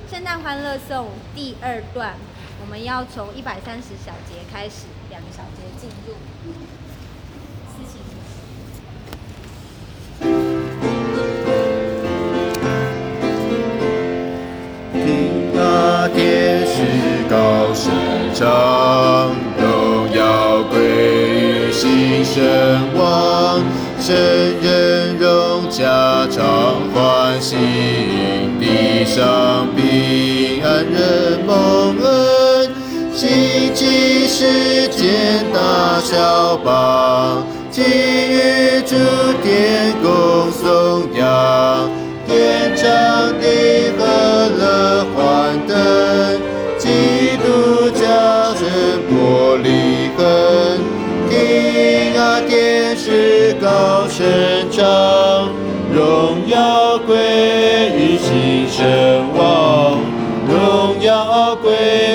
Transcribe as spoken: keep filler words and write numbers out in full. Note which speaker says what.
Speaker 1: 圣诞欢乐颂第二段，我们要从一百三十小节开始，两个小节进入。思琪。
Speaker 2: 听啊，天使高声唱，荣耀归于新生王，圣人荣家常欢喜，地上平安人蒙恩，希冀世间大小邦，给予诸天共颂扬，天长地和乐欢登，基督降生破离恨，听啊天使高声唱，荣耀归于新生王，荣耀归